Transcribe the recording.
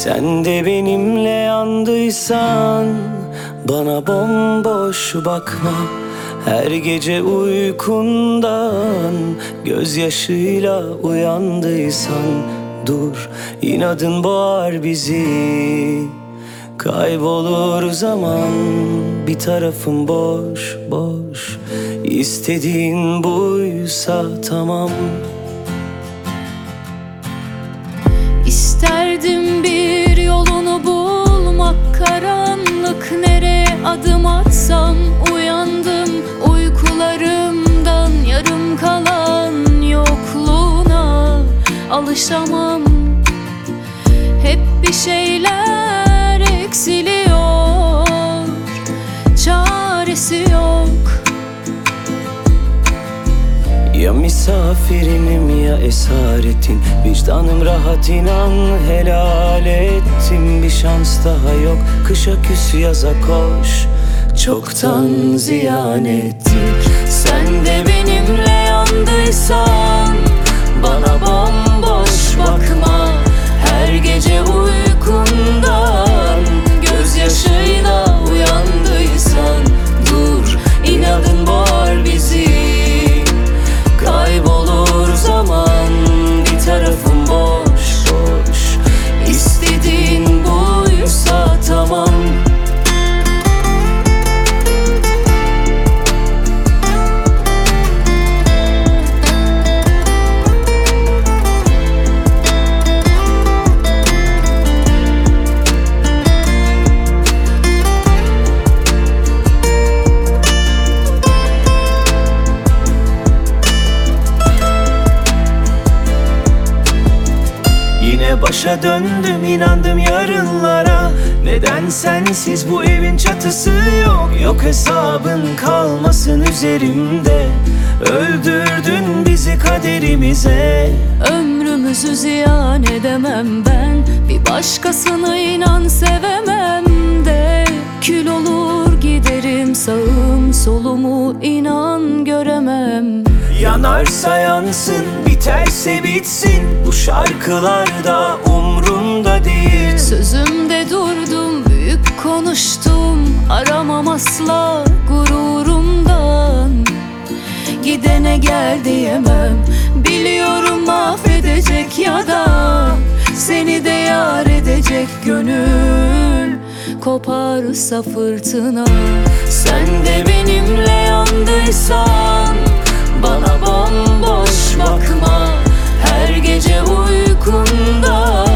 Sen de benimle yandıysan bana bomboş bakma. Her gece uykundan gözyaşıyla uyandıysan dur, inadın boğar bizi. Kaybolur zaman, bir tarafım boş boş. İstediğin buysa tamam. İsterdim bir yolunu bulmak, karanlık nereye adım atsam. Uyandım uykularımdan, yarım kalan yokluğuna alışamam. Hep bir şeyler eksiliyor, çaresi yok. Ya misafirinim ya esaretin, vicdanım rahat, inan helal ettim. Bir şans daha yok, kışa küs yaza koş, çoktan ziyan ettik. Sen de benimle yandıysan bana bomboş bakma. Her gece uykundan gözyaşıyla uyandıysan dur, inadın boğar bizi. Kaybolur zaman, bir tarafım boş boş. İstediğin buysa tamam. Yine başa döndüm, inandım yarınlara. Neden sensiz bu evin çatısı yok? Yok hesabın kalmasın üzerimde. Öldürdün bizi kaderimize. Ömrümüzü ziyan edemem ben, bir başkasını inan sevemem de. Kül olur giderim, sağım solumu inan göremem. Yanarsa yansın, biterse bitsin, bu şarkılar da umrumda değil. Sözümde durdum, büyük konuştum, aramam asla gururumdan. Gidene gel diyemem, biliyorum mahvedecek ya da seni de yar edecek gönül koparsa fırtına. Sen de benimle yandıysan bana bomboş bakma. Her gece uykunda